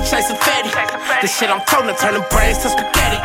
chasing fatty. This shit I'm toting, turning brains to spaghetti.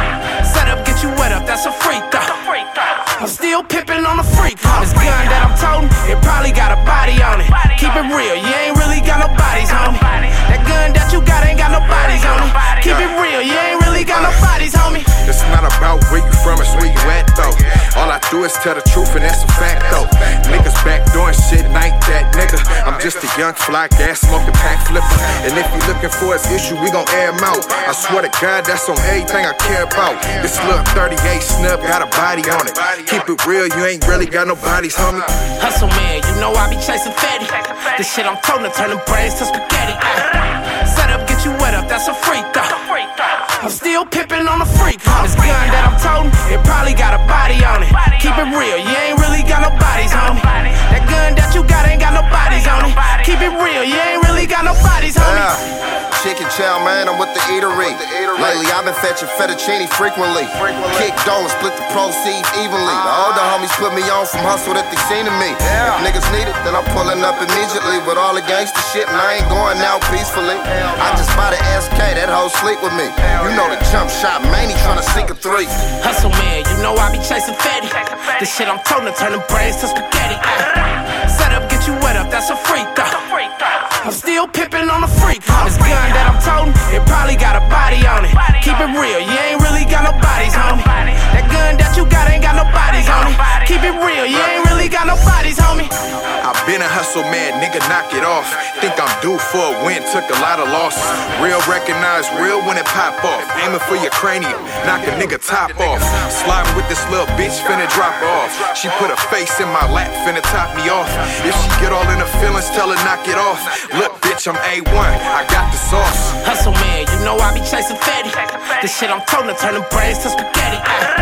Set up, get you wet up, that's a freak throw. I'm still pimping on the freak. This gun that I'm toting, it probably got a body on it. Keep it real, you ain't really got no bodies, homie. That gun that you got ain't got no bodies on it. Keep it real, you ain't really got no bodies, homie. It's not about where you from, it's where you at, though. All I do is tell the truth, and that's a fact, though. Niggas back doing shit, and I ain't that nigga. I'm just a young fly, gas smoking pack flipper. And if you looking for his issue, we gon' air him out. I swear to God, that's on everything I care about. This little 38 snub got a body on it. Keep it real, you ain't really got no bodies, homie. Hustle man, you know I be chasing fatty. This shit I'm toting, turning brains to spaghetti. Set up, get you wet up, that's a freak throw. I'm still pimping on the freak. This gun that I'm toting, it probably got a body on it. Keep it real, you ain't really got no bodies, homie. That gun that you got ain't got no bodies on it. Keep it real, you ain't really got no bodies, homie. Chicken chow, man, I'm with the eatery. Lately, I've been fetching fettuccine frequently. Kick donuts, split the proceeds evenly. The older homies put me on from hustle that they seen in me. If niggas need it, then I'm pulling up immediately with all the gangster shit, and I ain't going out peacefully. I just bought an SK, that hoe sleep with me. You know the jump shot, man, he tryna sink a 3. Hustle man, you know I be chasing fatty. This shit I'm toting, turning brains to spaghetti. Set up, get you wet up, that's a freak throw. I'm still pimping on the freak. This gun that I'm toting, it probably got a body on it. Keep it real, you ain't really got no bodies, homie. That gun that you got ain't got no bodies on it. Keep it real, you ain't really got no bodies, homie. I been a hustle man, nigga, knock it off. Think I'm due for a win, took a lot of losses. Real recognize real when it pop off. Aiming for your cranium, knock a nigga top off. Sliding with this little bitch, finna drop her off. She put her face in my lap, finna top me off. If she get all in her feelings, tell her knock it off. Look, bitch, I'm A1, I got the sauce. Hustle man, you know I be chasing fatty. This shit I'm toting, turning brains to spaghetti.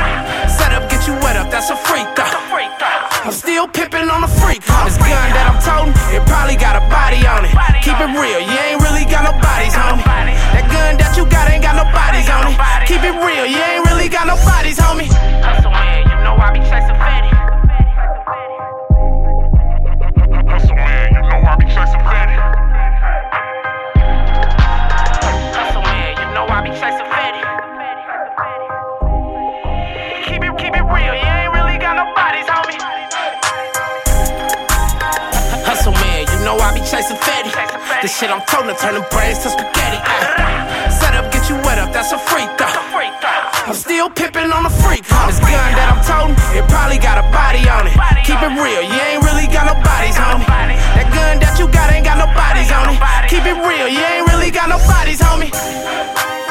Set up, get you wet up, that's a freak throw. I'm still pimping on the freak. This gun that I'm toting, it probably got a body on it. Keep it real, you ain't really got no bodies, homie. That gun that you got ain't got no bodies on it. Keep it real, you ain't really got no bodies, homie. Hustle man, you know I be chasing fatty. Hustle man, you know I be chasing fatty. Hustle man, you know I be chasing fatty. Keep it real, you ain't really got no bodies, homie. Hustle man, you know I be chasing fatty. This shit I'm toting, turning brains to spaghetti. Set up, get you wet up, that's a freak throw. I'm still pimping on the freak. This gun that I'm toting, it probably got a body on it. Keep it real, you ain't really got no bodies, homie. That gun that you got ain't got no bodies on it. Keep it real, you ain't really got no bodies, homie.